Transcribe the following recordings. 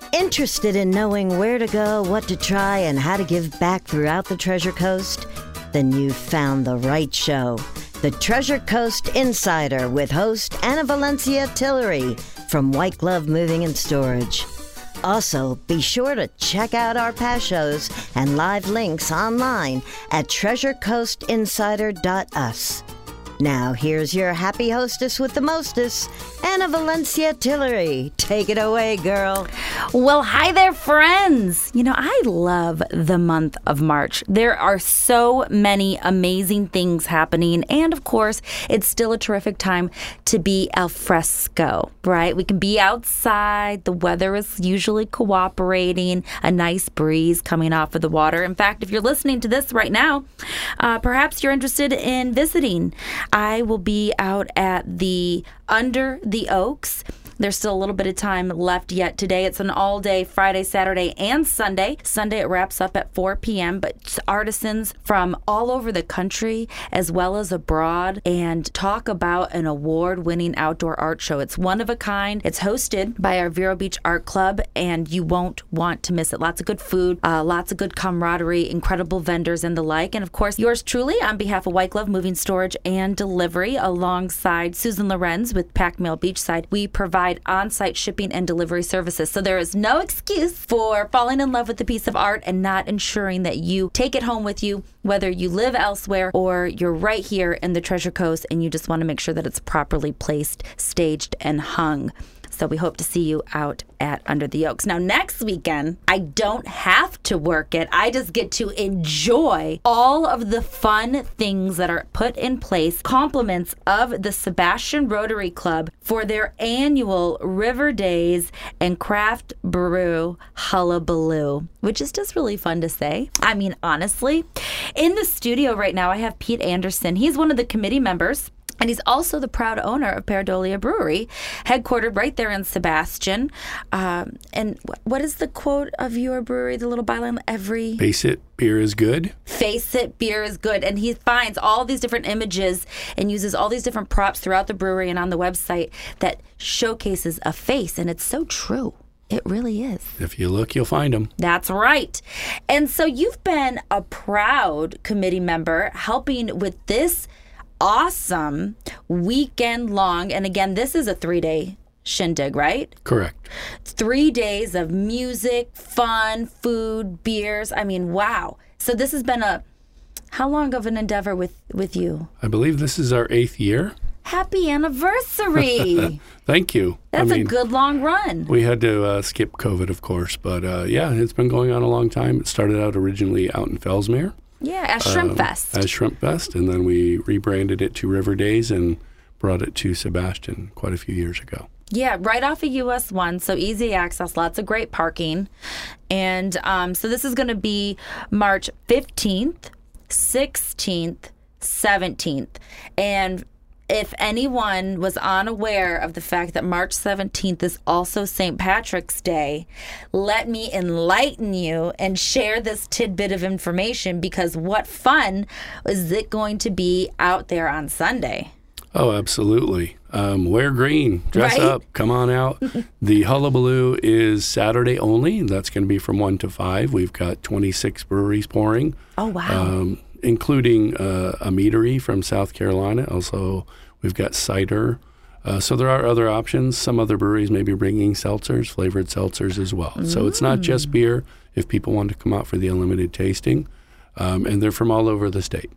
Interested in knowing where to go, what to try, and how to give back throughout the Treasure Coast? Then you've found the right show. The Treasure Coast Insider with host Anna Valencia Tillery from White Glove Moving and Storage. Also, be sure to check out our past shows and live links online at treasurecoastinsider.us. Now, here's your happy hostess with the mostest, Anna Valencia Tillery. Take it away, girl. Well, hi there, friends. You know, I love the month of March. There are so many amazing things happening. And of course, it's still a terrific time to be al fresco, right? We can be outside. The weather is usually cooperating, a nice breeze coming off of the water. In fact, if you're listening to this right now, perhaps you're interested in visiting. I will be out at the Under the Oaks. There's still a little bit of time left yet today. It's an all-day Friday, Saturday, and Sunday. Sunday, it wraps up at 4 p.m., but artisans from all over the country as well as abroad and talk about an award-winning outdoor art show. It's one of a kind. It's hosted by our Vero Beach Art Club, and you won't want to miss it. Lots of good food, lots of good camaraderie, incredible vendors, and the like. And, of course, yours truly, on behalf of White Glove Moving, Storage, and Delivery, alongside Susan Lorenz with Pack Mail Beachside, we provide on-site shipping and delivery services. So there is no excuse for falling in love with a piece of art and not ensuring that you take it home with you, whether you live elsewhere or you're right here in the Treasure Coast and you just want to make sure that it's properly placed, staged, and hung. So we hope to see you out at Under the Oaks. Now, next weekend, I don't have to work it. I just get to enjoy all of the fun things that are put in place, compliments of the Sebastian Rotary Club for their annual River Days and Craft Brew Hullabaloo, which is just really fun to say. I mean, honestly, in the studio right now, I have Pete Anderson. He's one of the committee members. And he's also the proud owner of Paradolia Brewery, headquartered right there in Sebastian. And what is the quote of your brewery, the little byline? Face it, beer is good. Face it, beer is good. And he finds all these different images and uses all these different props throughout the brewery and on the website that showcases a face. And it's so true. It really is. If you look, you'll find them. That's right. And so you've been a proud committee member helping with this awesome weekend long. And again, this is a 3-day shindig, right? Correct. 3 days of music, fun, food, beers. I mean, wow. So this has been how long of an endeavor with you? I believe this is our 8th year. Happy anniversary. Thank you. That's a good long run. We had to skip COVID, of course. But yeah, it's been going on a long time. It started out originally out in Fellsmere. Yeah, as Shrimp Fest. As Shrimp Fest, and then we rebranded it to River Days and brought it to Sebastian quite a few years ago. Yeah, right off of US 1, so easy access, lots of great parking. And so this is going to be March 15th, 16th, 17th. And if anyone was unaware of the fact that March 17th is also St. Patrick's Day, let me enlighten you and share this tidbit of information, because what fun is it going to be out there on Sunday? Oh, absolutely. Wear green, dress up, come on out. The Hullabaloo is Saturday only. That's going to be from 1 to 5. We've got 26 breweries pouring. Oh, wow. Including a meadery from South Carolina. Also, we've got cider. So there are other options. Some other breweries may be bringing seltzers, flavored seltzers as well. So it's not just beer if people want to come out for the unlimited tasting. And they're from all over the state.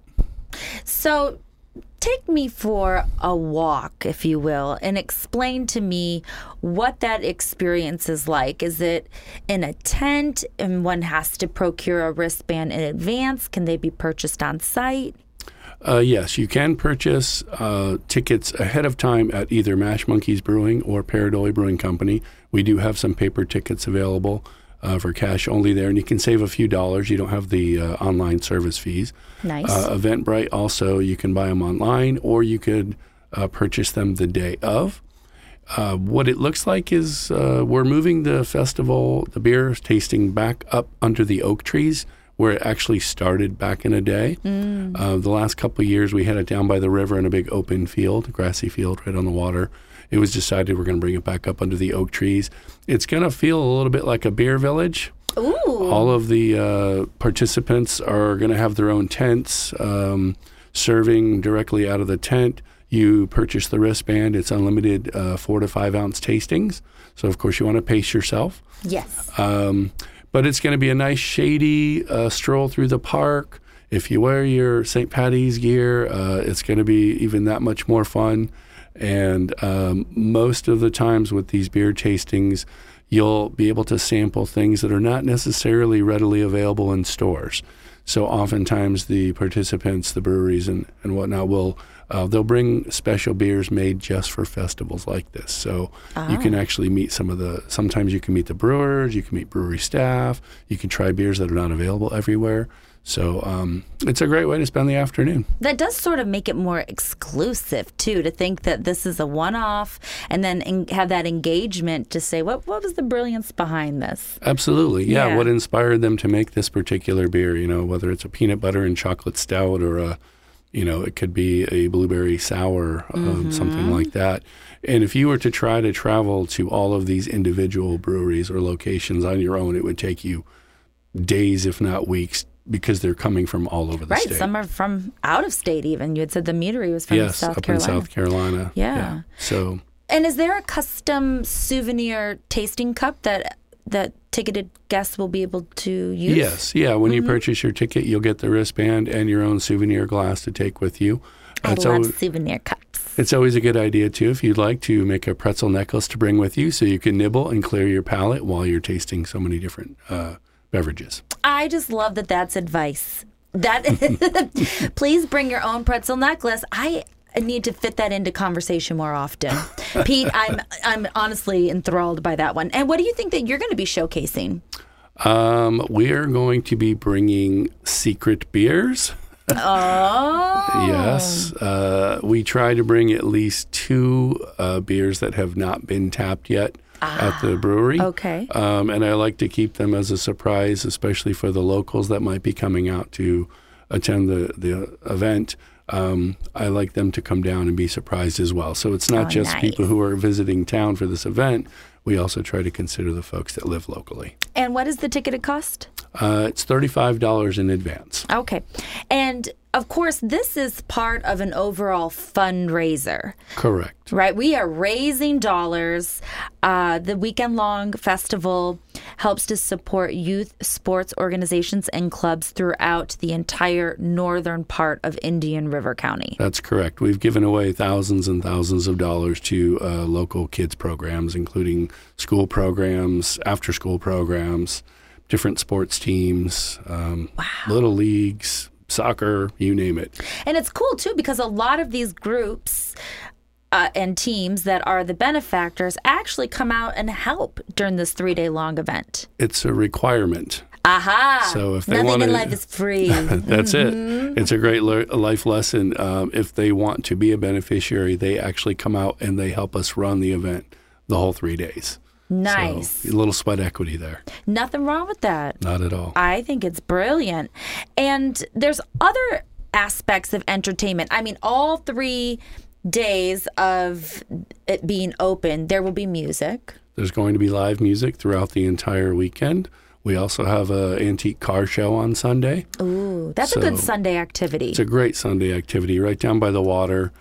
So take me for a walk, if you will, and explain to me what that experience is like. Is it in a tent and one has to procure a wristband in advance? Can they be purchased on site? Yes, you can purchase tickets ahead of time at either Mash Monkeys Brewing or Paradolia Brewing Company. We do have some paper tickets available for cash only there, and you can save a few dollars. You don't have the online service fees. Nice. Eventbrite also, you can buy them online, or you could purchase them the day of. What it looks like is we're moving the festival, the beer tasting, back up under the oak trees where it actually started back in a day. The last couple of years, we had it down by the river in a big open field, grassy field right on the water. it was decided we're going to bring it back up under the oak trees. It's going to feel a little bit like a beer village. Ooh. All of the participants are going to have their own tents, serving directly out of the tent. You purchase the wristband. It's unlimited 4 to 5 ounce tastings. So, of course, you want to pace yourself. Yes. But it's going to be a nice shady stroll through the park. If you wear your St. Paddy's gear, it's going to be even that much more fun. And most of the times with these beer tastings, you'll be able to sample things that are not necessarily readily available in stores. So oftentimes the participants, the breweries and whatnot, they'll bring special beers made just for festivals like this. So you can actually meet sometimes you can meet the brewers, you can meet brewery staff, you can try beers that are not available everywhere. So it's a great way to spend the afternoon. That does sort of make it more exclusive, too, to think that this is a one-off and then have that engagement to say, what was the brilliance behind this? Absolutely. Yeah. Yeah. What inspired them to make this particular beer, whether it's a peanut butter and chocolate stout or it could be a blueberry sour, something like that. And if you were to try to travel to all of these individual breweries or locations on your own, it would take you days, if not weeks, because they're coming from all over the state. Right, some are from out of state even. You had said the meadery was from South Carolina. Yes, up in South Carolina. Yeah. So. And is there a custom souvenir tasting cup that ticketed guests will be able to use? Yes, yeah. When you purchase your ticket, you'll get the wristband and your own souvenir glass to take with you. I love souvenir cups. It's always a good idea, too, if you'd like to make a pretzel necklace to bring with you so you can nibble and clear your palate while you're tasting so many different beverages. I just love that that's advice. Please bring your own pretzel necklace. I need to fit that into conversation more often. Pete, I'm honestly enthralled by that one. And what do you think that you're going to be showcasing? We are going to be bringing secret beers. Oh. Yes. We try to bring at least 2 beers that have not been tapped yet at the brewery. Okay. And I like to keep them as a surprise, especially for the locals that might be coming out to attend the event. I like them to come down and be surprised as well. So it's not just nice. people who are visiting town for this event. We also try to consider the folks that live locally. And what is the ticketed cost? It's $35 in advance. Okay. And of course, this is part of an overall fundraiser. Correct. Right? We are raising dollars. The weekend-long festival helps to support youth sports organizations and clubs throughout the entire northern part of Indian River County. That's correct. We've given away thousands and thousands of dollars to local kids programs, including school programs, after-school programs, different sports teams, little leagues, soccer, you name it. And it's cool, too, because a lot of these groups and teams that are the benefactors actually come out and help during this 3-day-long event. It's a requirement. Aha! So if they Nothing want in life is free. That's it. It's a great life lesson. If they want to be a beneficiary, they actually come out and they help us run the event the whole 3 days. Nice. So, a little sweat equity there. Nothing wrong with that. Not at all. I think it's brilliant. And there's other aspects of entertainment. I mean, all 3 days of it being open, there will be music. There's going to be live music throughout the entire weekend. We also have an antique car show on Sunday. Ooh, that's a good Sunday activity. It's a great Sunday activity right down by the water.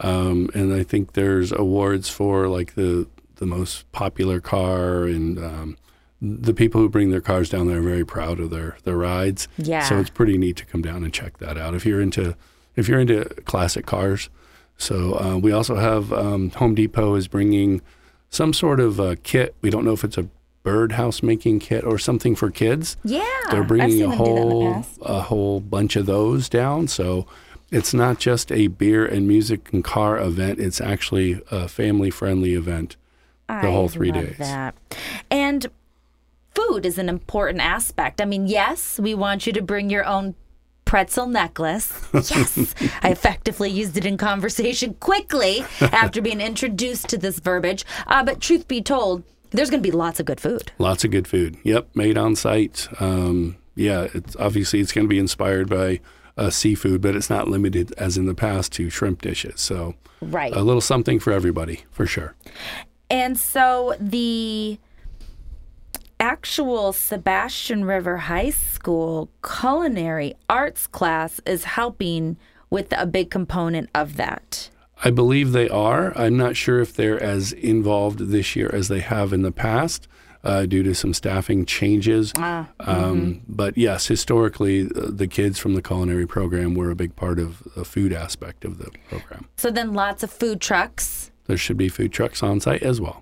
And I think there's awards for like the most popular car, and the people who bring their cars down there are very proud of their rides. Yeah. So it's pretty neat to come down and check that out if you're into classic cars. So we also have Home Depot is bringing some sort of kit. We don't know if it's a birdhouse making kit or something for kids. Yeah, they're bringing I've seen them do that in the past. a whole bunch of those down. So it's not just a beer and music and car event. It's actually a family-friendly event the whole 3 days. That. And food is an important aspect. I mean, yes, we want you to bring your own pretzel necklace. Yes, I effectively used it in conversation quickly after being introduced to this verbiage. But truth be told, there's going to be lots of good food. Lots of good food. Yep, made on site. It's going to be inspired by seafood, but it's not limited, as in the past, to shrimp dishes. So Right. a little something for everybody, for sure. And so the actual Sebastian River High School culinary arts class is helping with a big component of that. I believe they are. I'm not sure if they're as involved this year as they have in the past due to some staffing changes. But yes, historically, the kids from the culinary program were a big part of the food aspect of the program. So then lots of food trucks. There should be food trucks on site as well.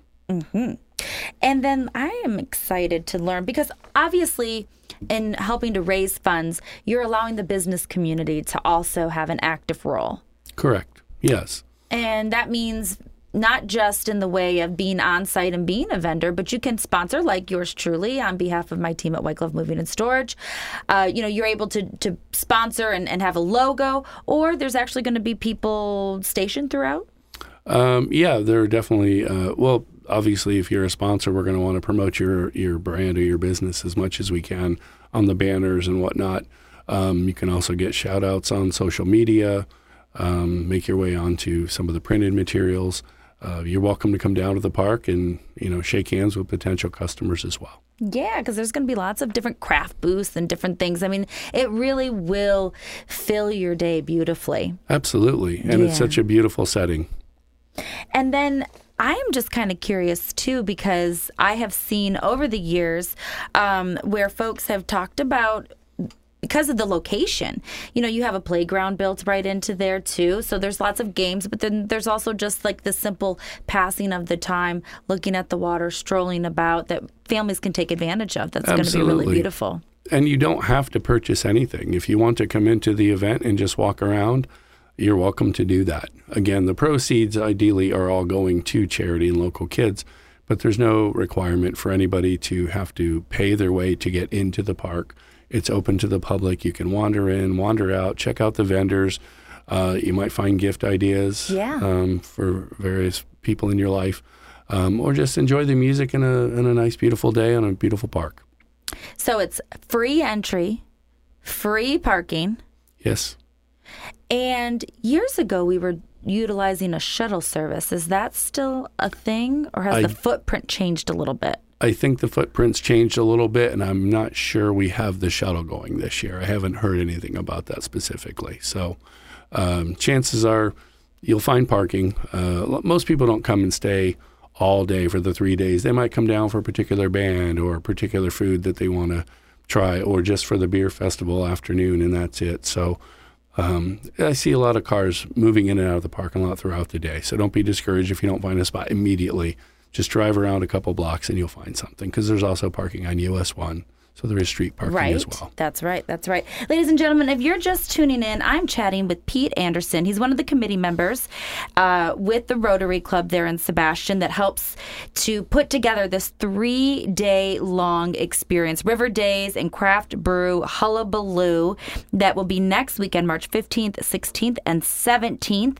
And then I am excited to learn, because obviously in helping to raise funds, you're allowing the business community to also have an active role. Correct. Yes. And that means not just in the way of being on site and being a vendor, but you can sponsor, like yours truly, on behalf of my team at White Glove Moving and Storage. You're able to sponsor and have a logo, or there's actually going to be people stationed throughout? Yeah, there are definitely, obviously, if you're a sponsor, we're going to want to promote your brand or your business as much as we can on the banners and whatnot. You can also get shout outs on social media, make your way onto some of the printed materials. You're welcome to come down to the park and, shake hands with potential customers as well. Yeah, because there's going to be lots of different craft booths and different things. I mean, it really will fill your day beautifully. Absolutely. And it's such a beautiful setting. And then I am just kind of curious, too, because I have seen over the years where folks have talked about, because of the location, you have a playground built right into there, too. So there's lots of games, but then there's also just like the simple passing of the time, looking at the water, strolling about, that families can take advantage of. That's going to be really beautiful. And you don't have to purchase anything. If you want to come into the event and just walk around, you're welcome to do that. Again, the proceeds ideally are all going to charity and local kids, but there's no requirement for anybody to have to pay their way to get into the park. It's open to the public. You can wander in, wander out, check out the vendors. You might find gift ideas for various people in your life, or just enjoy the music in a nice, beautiful day on a beautiful park. So it's free entry, free parking. Yes. And years ago, we were utilizing a shuttle service. Is that still a thing, or has the footprint changed a little bit? I think the footprint's changed a little bit, and I'm not sure we have the shuttle going this year. I haven't heard anything about that specifically. So chances are you'll find parking. Most people don't come and stay all day for the 3 days. They might come down for a particular band or a particular food that they want to try, or just for the beer festival afternoon, and that's it. So I see a lot of cars moving in and out of the parking lot throughout the day. So don't be discouraged if you don't find a spot immediately. Just drive around a couple blocks and you'll find something, because there's also parking on US 1. So there is street parking as well. That's right. That's right. Ladies and gentlemen, if you're just tuning in, I'm chatting with Pete Anderson. He's one of the committee members with the Rotary Club there in Sebastian that helps to put together this 3-day-long experience, River Days and Craft Brew Hullabaloo, that will be next weekend, March 15th, 16th, and 17th.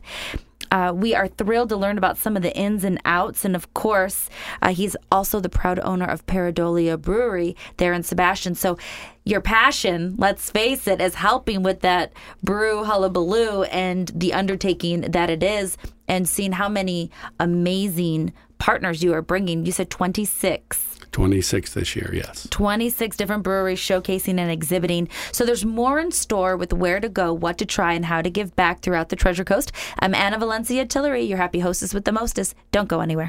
We are thrilled to learn about some of the ins and outs. And of course, he's also the proud owner of Paradolia Brewery there in Sebastian. So your passion, let's face it, is helping with that brew hullabaloo and the undertaking that it is, and seeing how many amazing partners you are bringing. You said 26. 26 this year, yes. 26 different breweries showcasing and exhibiting. So there's more in store with where to go, what to try, and how to give back throughout the Treasure Coast. I'm Anna Valencia Tillery, your happy hostess with the mostest. Don't go anywhere.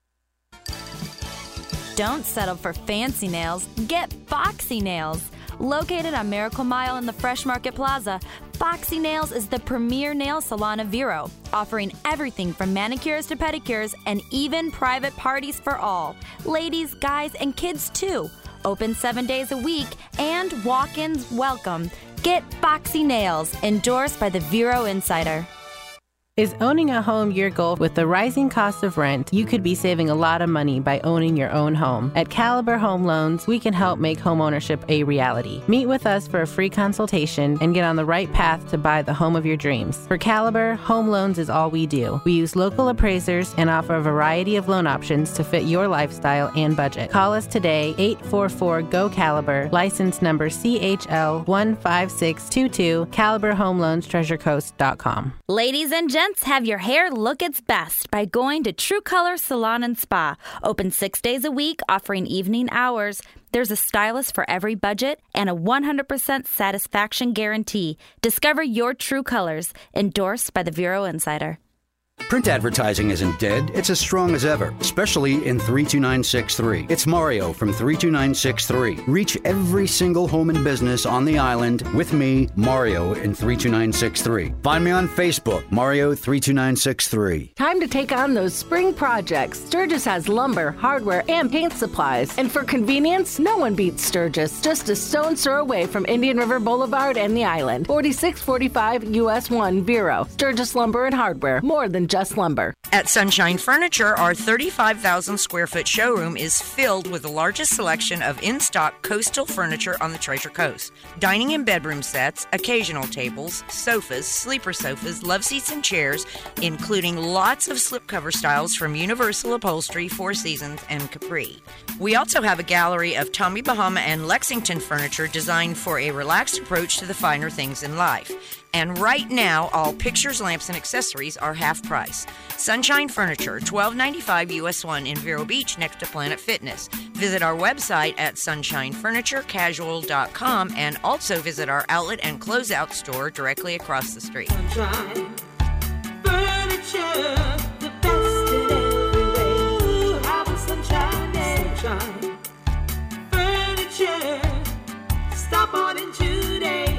Don't settle for fancy nails. Get Foxy Nails. Located on Miracle Mile in the Fresh Market Plaza, Foxy Nails is the premier nail salon of Vero, offering everything from manicures to pedicures and even private parties for all. Ladies, guys, and kids too. Open 7 days a week and walk-ins welcome. Get Foxy Nails, endorsed by the Vero Insider. Is owning a home your goal? With the rising cost of rent, you could be saving a lot of money by owning your own home. At Caliber Home Loans, we can help make home ownership a reality. Meet with us for a free consultation and get on the right path to buy the home of your dreams. For Caliber, home loans is all we do. We use local appraisers and offer a variety of loan options to fit your lifestyle and budget. Call us today, 844-GO-CALIBER, license number CHL15622, Caliber Home Loans, TreasureCoast.com. Ladies and gents, have your hair look its best by going to True Color Salon and Spa. Open 6 days a week, offering evening hours. There's a stylist for every budget and a 100% satisfaction guarantee. Discover your true colors. Endorsed by the Vero Insider. Print advertising isn't dead. It's as strong as ever, especially in 32963. It's Mario from 32963. Reach every single home and business on the island with me, Mario, in 32963. Find me on Facebook, Mario 32963. Time to take on those spring projects. Sturgis has lumber, hardware, and paint supplies. And for convenience, no one beats Sturgis. Just a stone's throw away from Indian River Boulevard and the island. 4645 US 1 Vero. Sturgis Lumber and Hardware. More than just lumber. At Sunshine Furniture, our 35,000 square foot showroom is filled with the largest selection of in-stock coastal furniture on the Treasure Coast. Dining and bedroom sets, occasional tables, sofas, sleeper sofas, love seats and chairs, including lots of slipcover styles from Universal Upholstery, Four Seasons, and Capri. We also have a gallery of Tommy Bahama and Lexington furniture designed for a relaxed approach to the finer things in life. And right now, all pictures, lamps, and accessories are half price. Sunshine Furniture, $12.95 US 1 in Vero Beach next to Planet Fitness. Visit our website at sunshinefurniturecasual.com and also visit our outlet and closeout store directly across the street. Sunshine Furniture, the best in every way. Have a sunshine day. Sunshine Furniture, stop on in today.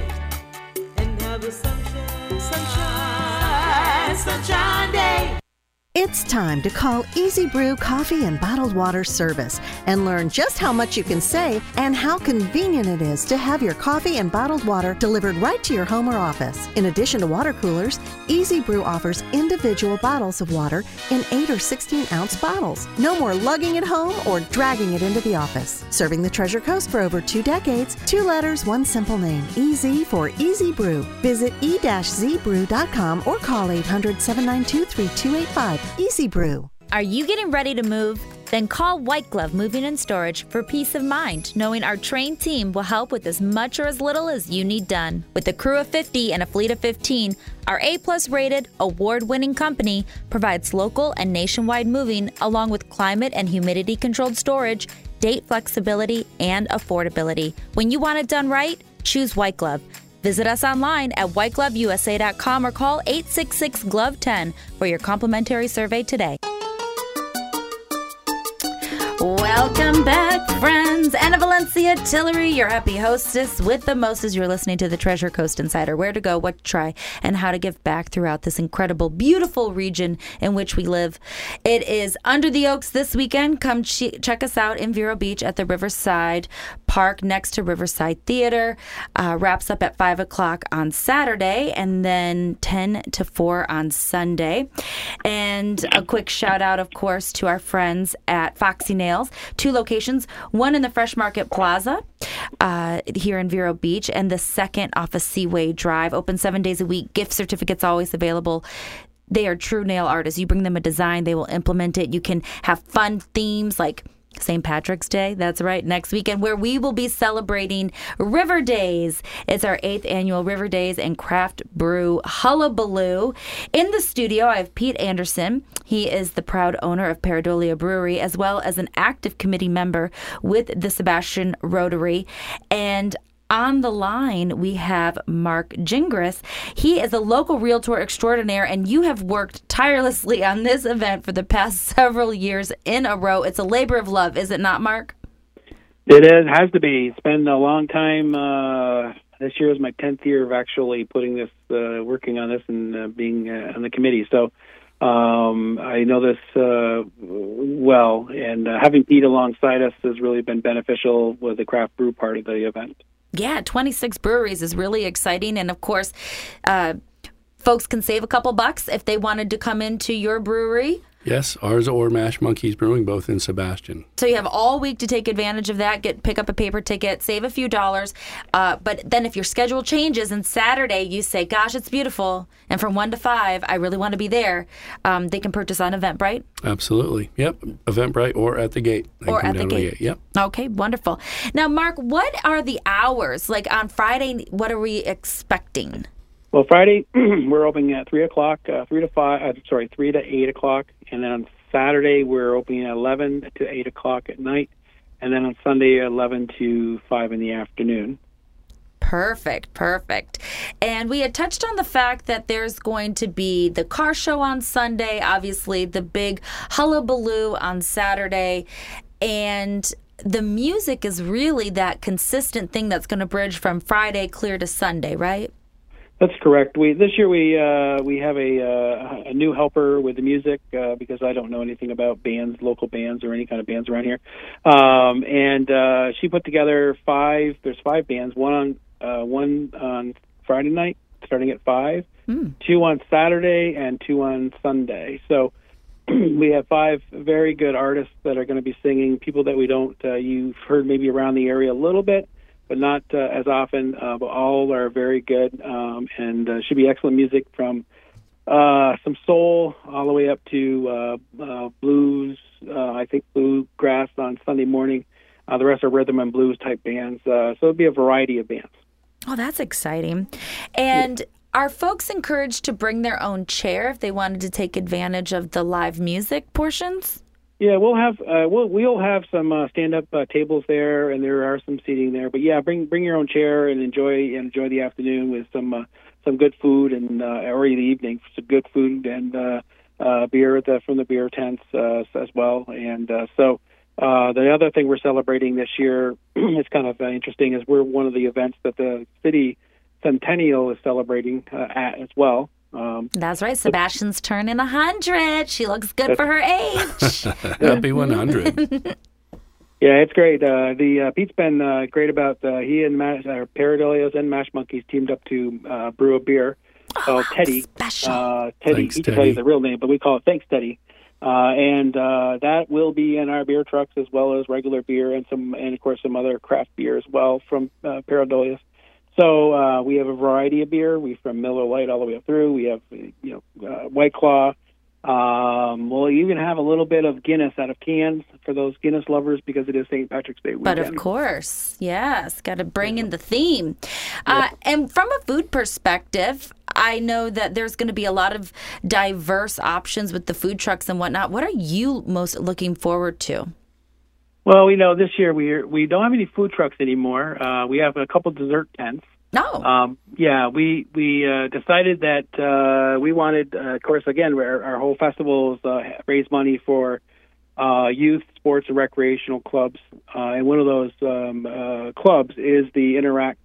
Sunshine Day. It's time to call Easy Brew Coffee and Bottled Water Service and learn just how much you can save and how convenient it is to have your coffee and bottled water delivered right to your home or office. In addition to water coolers, Easy Brew offers individual bottles of water in 8 or 16-ounce bottles. No more lugging it home or dragging it into the office. Serving the Treasure Coast for over 2 decades, 2 letters, 1 simple name. EZ for Easy Brew. Visit e-zbrew.com or call 800-792-3285. Easy Brew. Are you getting ready to move? Then call White Glove Moving and Storage for peace of mind, knowing our trained team will help with as much or as little as you need done. With a crew of 50 and a fleet of 15, our A-plus rated, award-winning company provides local and nationwide moving along with climate and humidity-controlled storage, date flexibility, and affordability. When you want it done right, choose White Glove. Visit us online at whitegloveusa.com or call 866-GLOVE-10 for your complimentary survey today. Welcome back, friends. Anna Valencia Tillery, your happy hostess with the most as you're listening to the Treasure Coast Insider. Where to go, what to try, and how to give back throughout this incredible, beautiful region in which we live. It is Under the Oaks this weekend. Come check us out in Vero Beach at the Riverside Park next to Riverside Theater. Wraps up at 5 o'clock on Saturday and then 10 to 4 on Sunday. And a quick shout out, of course, to our friends at Foxy Nails. 2 locations, one in the Fresh Market Plaza here in Vero Beach, and the second off of Seaway Drive. Open 7 days a week. Gift certificates always available. They are true nail artists. You bring them a design, they will implement it. You can have fun themes like St. Patrick's Day, that's right, next weekend, where we will be celebrating River Days. It's our 8th annual River Days and Craft Brew Hullabaloo. In the studio, I have Pete Anderson. He is the proud owner of Paradolia Brewery, as well as an active committee member with the Sebastian Rotary. And on the line, we have Mark Gingras. He is a local realtor extraordinaire, and you have worked tirelessly on this event for the past several years in a row. It's a labor of love, is it not, Mark? It is, has to be. It's been a long time. This year is my 10th year of actually putting this, working on this and being on the committee. So I know this well, and having Pete alongside us has really been beneficial with the craft brew part of the event. Yeah, 26 breweries is really exciting. And of course, folks can save a couple bucks if they wanted to come into your brewery. Yes, ours or Mash Monkeys Brewing, both in Sebastian. So you have all week to take advantage of that, pick up a paper ticket, save a few dollars. But then if your schedule changes and Saturday you say, gosh, it's beautiful, and from 1 to 5, I really want to be there, they can purchase on Eventbrite? Absolutely. Yep. Eventbrite or at the gate. They Or come at the down to gate. Yep. Okay, wonderful. Now, Mark, what are the hours? Like on Friday, what are we expecting? Well, Friday we're opening at 3 o'clock, 3 to 8 o'clock, and then on Saturday we're opening at 11 to 8 o'clock at night, and then on Sunday 11 to 5 in the afternoon. Perfect. And we had touched on the fact that there's going to be the car show on Sunday, obviously the big hullabaloo on Saturday, and the music is really that consistent thing that's going to bridge from Friday clear to Sunday, right? That's correct. This year we have a new helper with the music because I don't know anything about bands, local bands, or any kind of bands around here. And she put together 5. There's 5 bands. One on Friday night, starting at 5. 2 on Saturday, and 2 on Sunday. So we have 5 very good artists that are going to be singing. People that we don't you've heard maybe around the area a little bit, but not as often. But all are very good, and should be excellent music from some soul all the way up to blues. I think bluegrass on Sunday morning. The rest are rhythm and blues type bands. So it'll be a variety of bands. Oh, that's exciting. And are folks encouraged to bring their own chair if they wanted to take advantage of the live music portions? Yeah, we'll have some stand-up tables there, and there are some seating there. But yeah, bring your own chair and enjoy the afternoon with some good food and or the evening, some good food and beer from the beer tents as well. And so the other thing we're celebrating this year is kind of interesting, is we're one of the events that the city centennial is celebrating at as well. That's right. Sebastian's turning 100. She looks good for her age. Happy 100. Yeah, it's great. Pete's been great about he and Paradolios and Mash Monkeys teamed up to brew a beer called Teddy. Special. Teddy. Thanks, He can Teddy. tell you the real name, but we call it Thanks Teddy. And that will be in our beer trucks as well as regular beer and of course some other craft beer as well from Paradolios. So we have a variety of beer. We from Miller Lite all the way up through. We have White Claw. We'll even have a little bit of Guinness out of cans for those Guinness lovers because it is St. Patrick's Day weekend. But of course, yes, got to bring in the theme. And from a food perspective, I know that there's going to be a lot of diverse options with the food trucks and whatnot. What are you most looking forward to? Well, this year we don't have any food trucks anymore. We have a couple dessert tents. No. We decided that we wanted, of course, again, our whole festival is raise money for youth sports and recreational clubs, and one of those clubs is the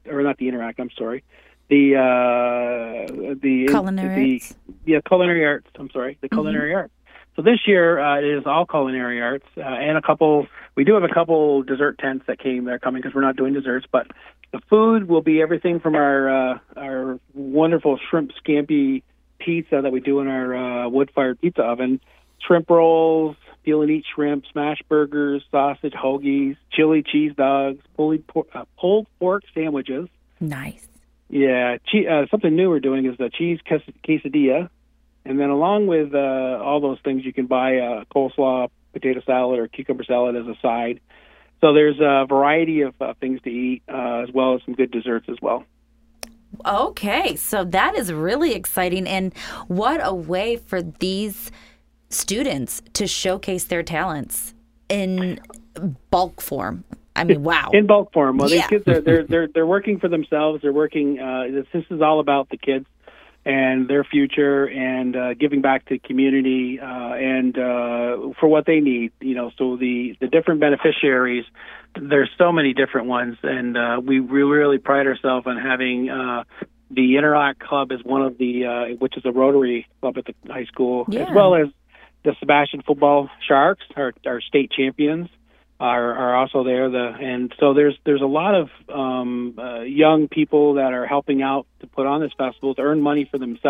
Culinary Arts. Culinary Arts. The Culinary Arts. So this year it is all culinary arts and we do have a couple dessert tents that are coming because we're not doing desserts, but the food will be everything from our wonderful shrimp scampi pizza that we do in our wood-fired pizza oven, shrimp rolls, peel and eat shrimp, smash burgers, sausage hoagies, chili cheese dogs, pulled pork sandwiches. Nice. Yeah, something new we're doing is the cheese quesadilla. And then along with all those things, you can buy a coleslaw, potato salad, or cucumber salad as a side. So there's a variety of things to eat, as well as some good desserts as well. Okay, so that is really exciting. And what a way for these students to showcase their talents in bulk form. I mean, wow. In bulk form. Well, Yeah. these kids, they're working for themselves. They're working, this is all about the kids and their future and giving back to the community and for what they need. So the different beneficiaries, there's so many different ones, and we really pride ourselves on having the Interact Club as one of the, which is a Rotary club at the high school, as well as the Sebastian Football Sharks, our state champions. Are also there, and so there's a lot of young people that are helping out to put on this festival to earn money for themselves.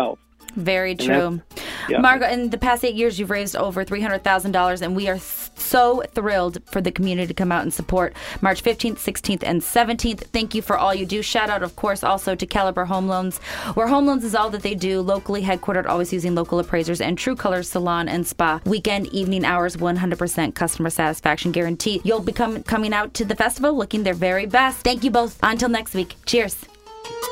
Very true. Margot, in the past 8 years, you've raised over $300,000, and we are so thrilled for the community to come out and support March 15th, 16th, and 17th. Thank you for all you do. Shout out, of course, also to Caliber Home Loans, where home loans is all that they do, locally headquartered, always using local appraisers, and True Colors Salon and Spa. Weekend, evening hours, 100% customer satisfaction guarantee. You'll be coming out to the festival looking their very best. Thank you both. Until next week. Cheers.